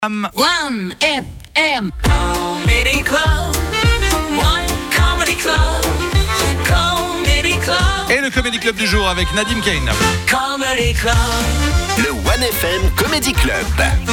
One FM Comedy Club. One Comedy Club. Comedy Club. Et le Comedy Club du jour avec Nadim Kane. Comedy Club. Le One FM Comedy Club.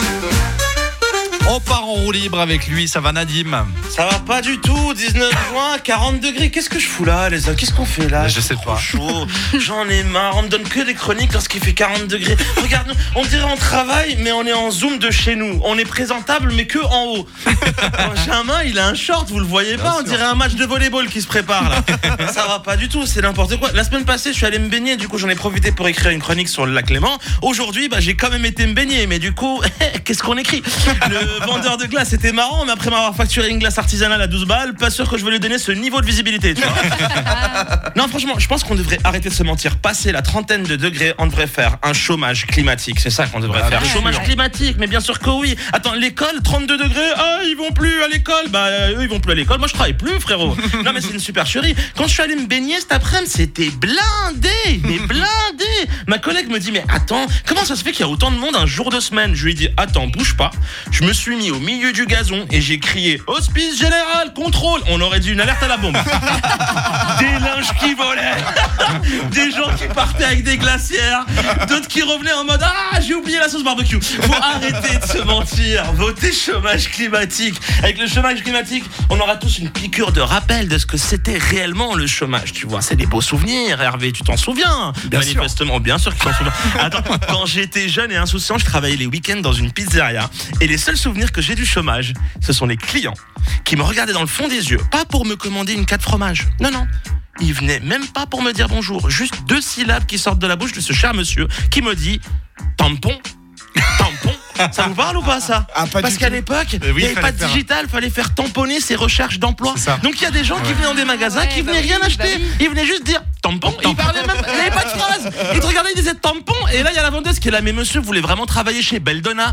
On part en roue libre avec lui, ça va Nadim? Ça va pas du tout, 19 juin, 40 degrés, qu'est-ce que je fous là les gars? Qu'est-ce qu'on fait là? Je sais pas. Chaud, j'en ai marre, on me donne que des chroniques lorsqu'il fait 40 degrés. Regarde, on dirait on travaille mais on est en zoom de chez nous. On est présentable mais que en haut. Benjamin il a un short, vous le voyez pas, on dirait un match de volleyball qui se prépare là. Ça va pas du tout, c'est n'importe quoi. La semaine passée je suis allé me baigner, du coup j'en ai profité pour écrire une chronique sur le lac Léman. Aujourd'hui j'ai quand même été me baigner, mais du coup qu'est-ce qu'on écrit? Le vendeur de glace était marrant, mais après m'avoir facturé une glace artisanale à 12 balles, pas sûr que je veux lui donner ce niveau de visibilité, tu vois. Non, franchement, je pense qu'on devrait arrêter de se mentir. Passer la trentaine de degrés, on devrait faire un chômage climatique. C'est ça qu'on devrait faire. Chômage climatique, mais bien sûr que oui. Attends, l'école, 32 degrés, ils vont plus à l'école. Eux, ils vont plus à l'école. Moi, je travaille plus, frérot. Non, mais c'est une supercherie. Quand je suis allé me baigner cet après-midi, c'était blindé. Mais blindé. Ma collègue me dit, mais attends, comment ça se fait qu'il y a autant de monde un jour de semaine? Je lui ai dit, attends, bouge pas. Je me suis mis au milieu du gazon et j'ai crié hospice général, contrôle. On aurait dit une alerte à la bombe. Des linges qui volaient, des gens qui partaient avec des glacières, d'autres qui revenaient en mode j'ai oublié la sauce barbecue. Faut arrêter de se mentir. Votez chômage climatique. Avec le chômage climatique, on aura tous une piqûre de rappel de ce que c'était réellement le chômage. Tu vois, c'est des beaux souvenirs. Hervé, tu t'en souviens? Manifestement, bien sûr que tu t'en souviens. Attends, quand j'étais jeune et insouciant, je travaillais les week-ends dans une pizzeria et les seuls souvenirs que j'ai du chômage, ce sont les clients qui me regardaient dans le fond des yeux, pas pour me commander une 4 fromages. Non. Ils venaient même pas pour me dire bonjour. Juste 2 syllabes qui sortent de la bouche de ce cher monsieur qui me dit tampon. Ça vous parle ou pas ça? Parce qu'à l'époque, il n'y avait pas de digital, fallait faire tamponner ses recherches d'emploi. Donc il y a des gens qui venaient dans des magasins qui venaient rien acheter. Ils venaient juste dire tampon. Ils parlaient même, il n'y avait pas de phrase. Ils te regardaient, ils disaient tampon. Et là il y a la vendeuse qui est là, mais monsieur, vous voulez vraiment travailler chez Beldona?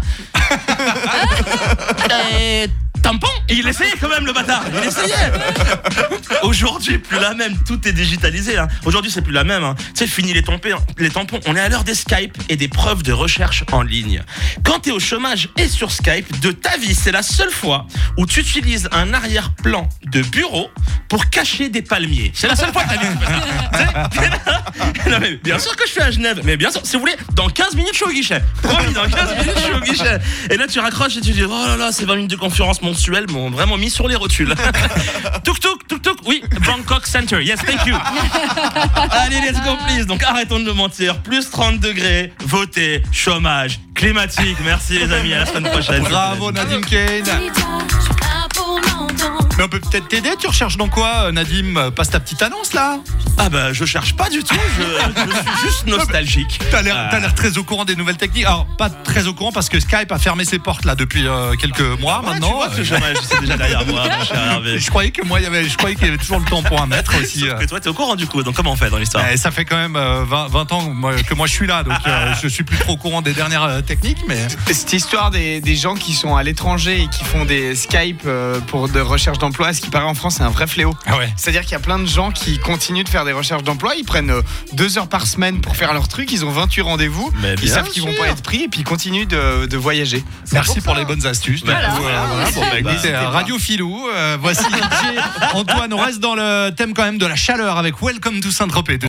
Tampon. Et il essayait quand même, le bâtard. Il essayait. Aujourd'hui, plus la même. Tout est digitalisé. Aujourd'hui, c'est plus la même. Tu sais, fini les tampons. On est à l'heure des Skype et des preuves de recherche en ligne. Quand t'es au chômage et sur Skype, de ta vie, c'est la seule fois où tu utilises un arrière-plan de bureau pour cacher des palmiers. C'est la seule fois que t'as vu ça. Non, mais bien sûr que je suis à Genève. Mais bien sûr, si vous voulez, dans 15 minutes, je suis au guichet. Promis, dans 15 minutes, je suis au guichet. Et là, tu raccroches et tu dis, oh là là, c'est 20 minutes de conférence mensuelle m'ont vraiment mis sur les rotules. Tuk tuk, oui, Bangkok Center, yes, thank you. Allez, let's go, please. Donc arrêtons de nous mentir. Plus 30 degrés, votez, chômage climatique. Merci les amis, à la semaine prochaine. Bravo Nadim Kane. Mais on peut peut-être t'aider, tu recherches dans quoi Nadim? Passe ta petite annonce là. Je cherche pas du tout, je suis juste nostalgique. T'as l'air très au courant des nouvelles techniques. Alors pas très au courant parce que Skype a fermé ses portes là depuis quelques mois maintenant. Tu vois que le chômage c'est déjà derrière moi, mon cher Hervé. Je croyais qu'il y avait toujours le tampon à mettre aussi. Sauf que toi t'es au courant du coup, donc comment on fait dans l'histoire? Ça fait quand même 20 ans que moi je suis là, donc je suis plus trop au courant des dernières techniques. Mais cette histoire des gens qui sont à l'étranger et qui font des Skype pour de recherche d'emploi, ce qui paraît en France c'est un vrai fléau. Ah ouais. C'est-à-dire qu'il y a plein de gens qui continuent de faire des recherches d'emploi, ils prennent 2 heures par semaine pour faire leur truc, ils ont 28 rendez-vous, ils savent qu'ils vont pas être pris et puis ils continuent de voyager. Merci pour les bonnes astuces. Radio Filou, voici DJ Antoine, on reste dans le thème quand même de la chaleur avec Welcome to Saint-Tropez.